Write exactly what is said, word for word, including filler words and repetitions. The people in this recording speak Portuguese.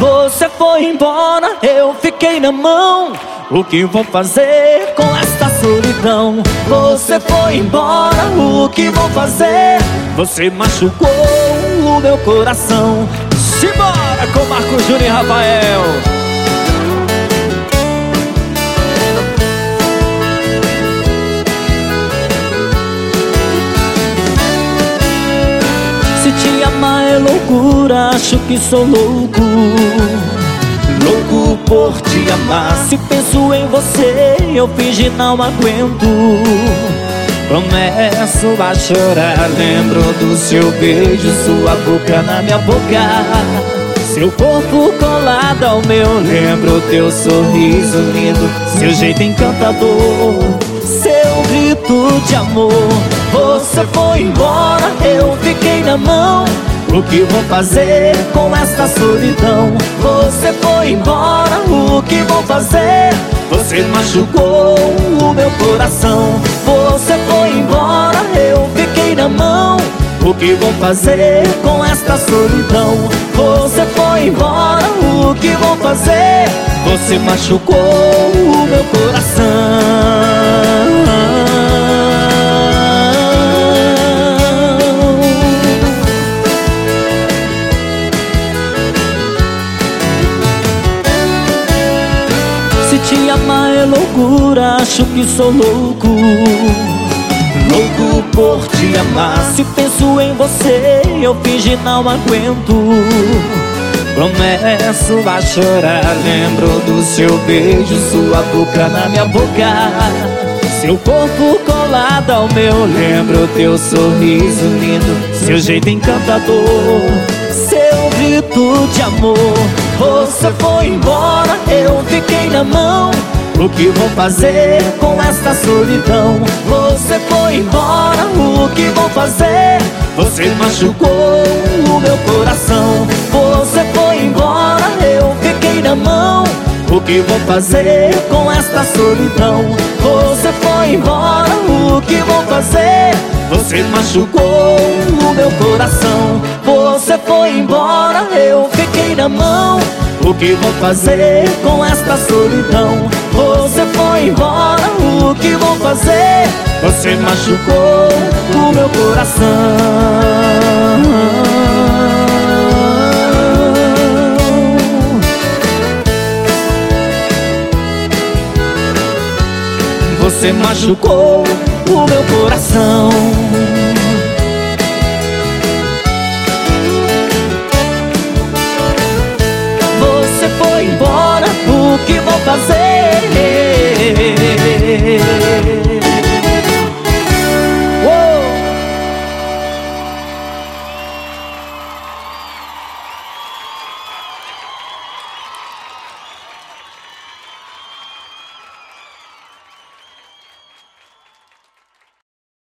Você foi embora, eu fiquei na mão. O que vou fazer com esta solidão? Você foi embora, o que vou fazer? Você machucou o meu coração. Simbora com Marco Júnior e Rafael. Se te amar é loucura, acho que sou louco. Louco por te amar. Se penso em você, eu finge não aguento. Começo a chorar, lembro do seu beijo, sua boca na minha boca, seu corpo colado ao meu. Lembro teu sorriso lindo, seu jeito encantador, seu grito de amor. Você foi embora, eu fiquei na mão. O que vou fazer com esta solidão? Você foi embora, o que vou fazer? Você machucou o meu coração. Você foi embora, eu fiquei na mão. O que vou fazer com esta solidão? Você foi embora, o que vou fazer? Você machucou o meu coração. Se te amar é loucura, acho que sou louco. Louco por te amar. Se penso em você, eu finge não aguento. Começo a chorar, lembro do seu beijo, sua boca na minha boca, seu corpo colado ao meu. Lembro teu sorriso lindo, seu jeito encantador, seu grito de amor. Você foi embora, eu fiquei na mão. O que vou fazer com esta solidão? Você foi embora, o que vou fazer? Você machucou o meu coração. Você foi embora, eu fiquei na mão. O que vou fazer com esta solidão? Você foi embora, o que vou fazer? Você machucou o meu coração. Você foi embora, eu fiquei na mão. O que vou fazer com esta solidão? Você foi embora, o que vou fazer? Você machucou o meu coração. Você machucou o meu coração.